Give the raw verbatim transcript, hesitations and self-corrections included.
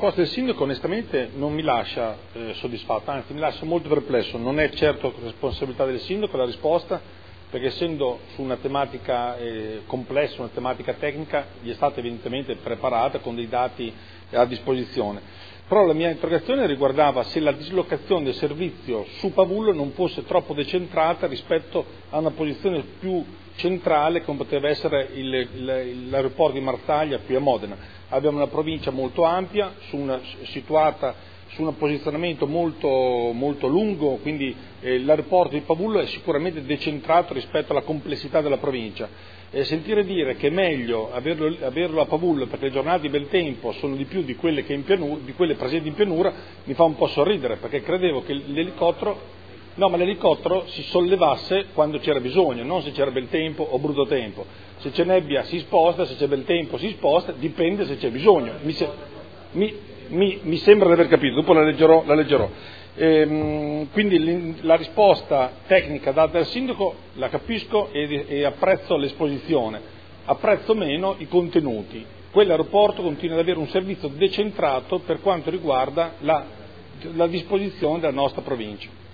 risposta del sindaco onestamente non mi lascia eh, soddisfatto, anzi mi lascia molto perplesso. Non è certo responsabilità del sindaco la risposta, perché essendo su una tematica eh, complessa, una tematica tecnica, gli è stata evidentemente preparata con dei dati a disposizione. Però la mia interrogazione riguardava se la dislocazione del servizio su Pavullo non fosse troppo decentrata rispetto a una posizione più centrale come poteva essere il, il, l'aeroporto di Marsaglia qui a Modena. Abbiamo una provincia molto ampia, su una, situata su un posizionamento molto, molto lungo, quindi eh, l'aeroporto di Pavullo è sicuramente decentrato rispetto alla complessità della provincia. E sentire dire che è meglio averlo, averlo a Pavullo perché le giornate di bel tempo sono di più di quelle, che in pianura, di quelle presenti in pianura mi fa un po' sorridere, perché credevo che l'elicottero, no, ma l'elicottero si sollevasse quando c'era bisogno, non se c'era bel tempo o brutto tempo. Se c'è nebbia si sposta, se c'è bel tempo si sposta, dipende se c'è bisogno. Mi, se, mi, mi, mi sembra di aver capito, dopo la leggerò. La leggerò. Ehm, quindi la risposta tecnica data dal sindaco la capisco e, e apprezzo l'esposizione, apprezzo meno i contenuti. Quell'aeroporto continua ad avere un servizio decentrato per quanto riguarda la, la disposizione della nostra provincia.